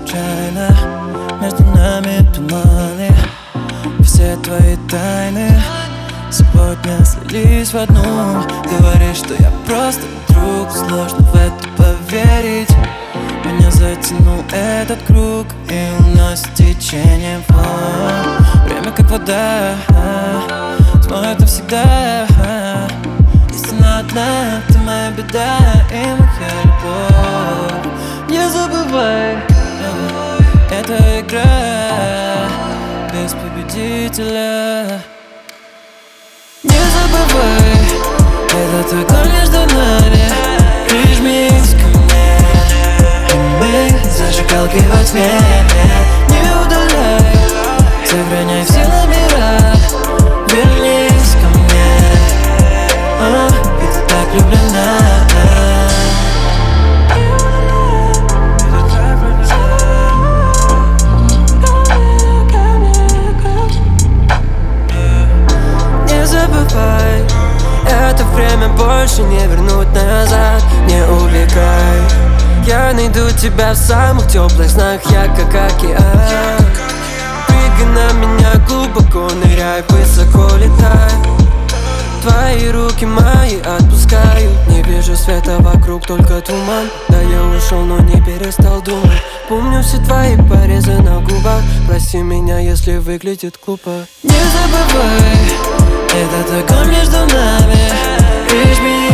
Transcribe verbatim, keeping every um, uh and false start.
случайно. Между нами туманы, все твои тайны сегодня слились в одну. Говоришь, что я просто друг, сложно в это поверить. Меня затянул этот круг и уносит течением флоу. Время как вода, смоет навсегда. Истина одна, ты моя беда и моя любовь. Не забывай, это игра без победителя. Не забывай, это огонь между нами. Прижмись ко мне, и мы зажигалки во тьме. Не удаляй, сохраняй все номера. Вернись ко мне, о, ведь ты так влюблена. Это время больше не вернуть назад. Не увлекай, я найду тебя в самых теплых снах. Я как океан, прыгай на меня глубоко, ныряй, высоко летай. Твои руки мои отпускают. Не вижу света вокруг, только туман. Да, я ушел, но не перестал думать. Помню все твои порезы на губах. Прости меня, если выглядит глупо. Не забывай, этот огонь между нами. Прижми